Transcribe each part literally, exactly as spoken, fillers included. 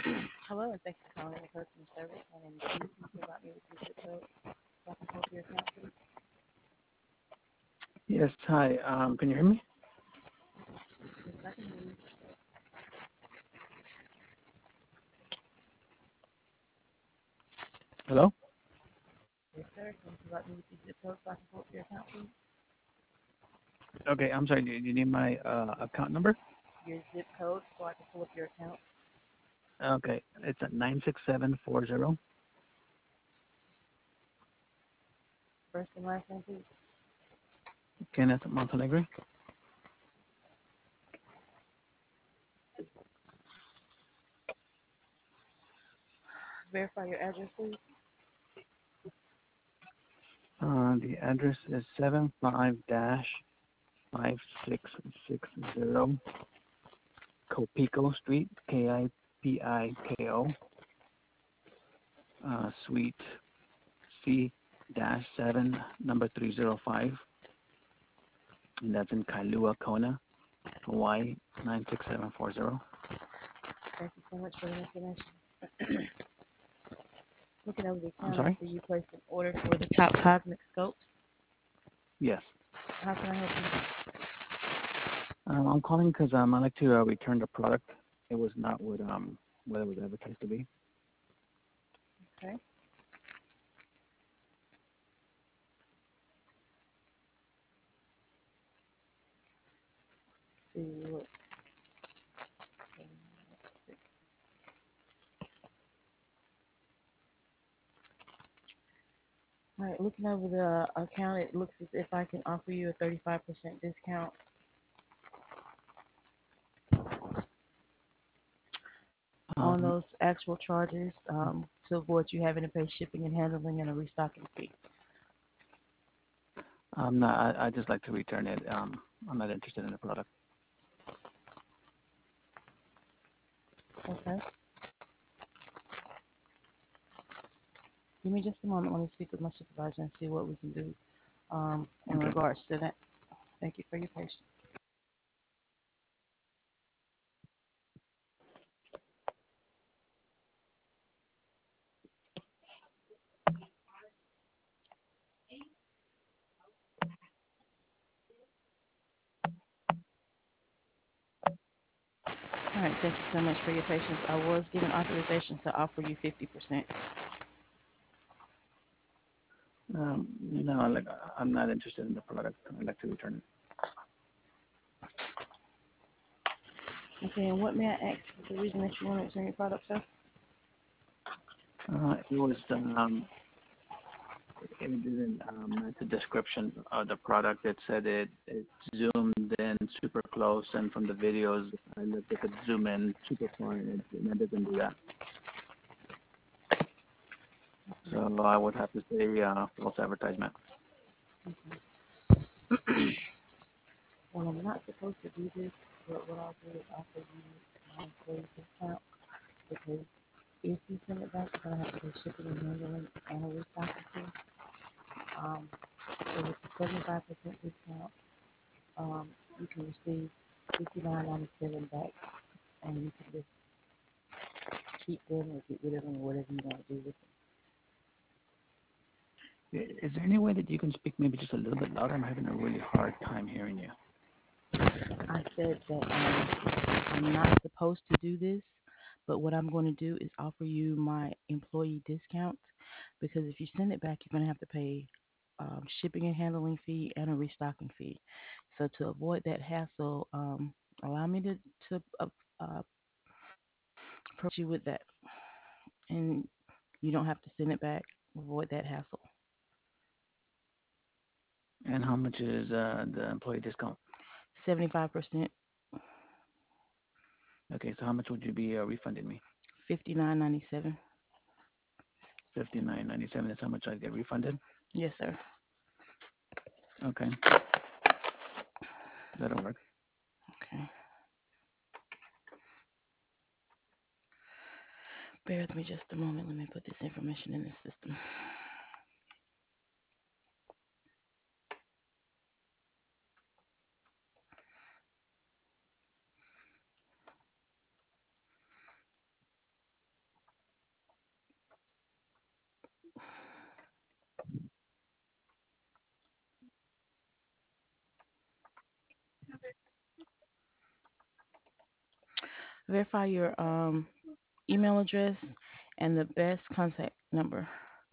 Hello, and thanks for calling the customer service. My name is Steve. Can you provide me with your zip code so I can pull up your account, please? Yes, hi. Um, can you hear me? Yes, I can hear you. Hello? Yes, sir. Can you provide me with your zip code so I can pull up your account, please? Okay, I'm sorry. Do you need my uh, account number? Your zip code so I can pull up your account. Okay, it's at nine six seven four zero. First and last name, please. Kenneth Montenegro. Verify your address, please. Uh, the address is seven five dash five six six zero Copico Street, K I P I K O, uh, Suite C dash seven, number three zero five, and that's in Kailua, Kona, Hawaii, nine six seven four zero. Thank you so much for the information. Looking over the I'm account, I sorry? see you placed an order for the top cosmic scopes. Yes. How can I help you? Um, I'm calling because um, I'd like to uh, return the product. It was not what um what it was advertised to be. Okay. See what. All right, looking over the account, it looks as if I can offer you a thirty-five percent discount on Um, those actual charges um, to avoid you having to pay shipping and handling and a restocking fee. I'm not. I, I just like to return it. Um, I'm not interested in the product. Okay. Give me just a moment. Let me speak with my supervisor and see what we can do um, in Okay. regards to that. Thank you for your patience. All right, thank you so much for your patience. I was given authorization to offer you fifty percent. Um, no, like I'm not interested in the product. I'd like to return Okay, and what may I ask is the reason that you want to return your product, sir? it. Uh, it was um, it didn't um, match the description of the product. It said it it zoomed in super close, and from the videos, I looked at it zoom in super far, and it, and it doesn't do that. So I would have to say uh, false advertisement. Well, I'm not supposed to do this, but what I'll do is offer you my employee discount because if you send it back, you're gonna have to pay shipping and handling and a restocking fee. Um, so with the seventy-five percent discount, um, you can receive fifty-nine ninety-seven back, and you can just keep them or get rid of them or whatever you want to do with Is there any way that you can speak maybe just a little bit louder? I'm having a really hard time hearing you. them. I said that um, I'm not supposed to do this, but what I'm going to do is offer you my employee discount because if you send it back, you're going to have to pay um, shipping and handling fee and a restocking fee. So to avoid that hassle, um, allow me to to uh, uh, approach you with that, and you don't have to send it back. Avoid that hassle. And how much is uh, the employee discount? seventy-five percent, Okay, so how much would you be uh, refunding me? fifty-nine ninety-seven. Fifty-nine ninety-seven is how much I get refunded. Yes, sir. Okay, that'll work. Okay. Bear with me just a moment. Let me put this information in the system. Verify your um, email address and the best contact number.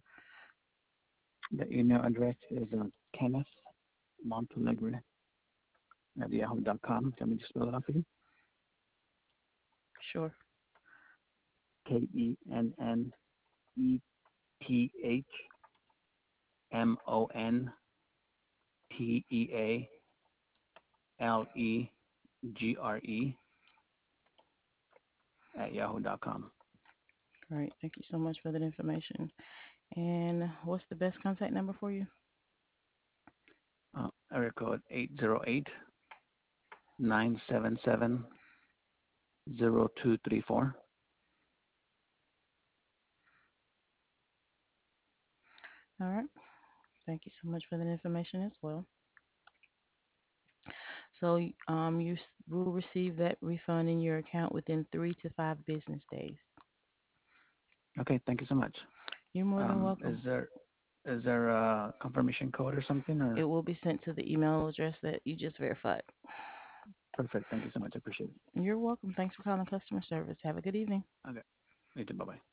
The email address is uh, Kenneth Montalegre at yahoo dot com. Can we just spell it out for you? Sure. K E N N E T H M O N T E A L E G R E at yahoo dot com. Great. Thank you so much for that information. And what's the best contact number for you? Uh, area code eight zero eight nine seven seven zero two three four. All right. Thank you so much for that information as well. So um, you s- will receive that refund in your account within three to five business days. Okay, thank you so much. You're more than Um, is welcome. there is there a confirmation code or something? It Or will be sent to the email address that you just verified. perfect. Thank you so much. I appreciate it. You're welcome. Thanks for calling customer service. Have a good evening. Okay, you too. Bye bye.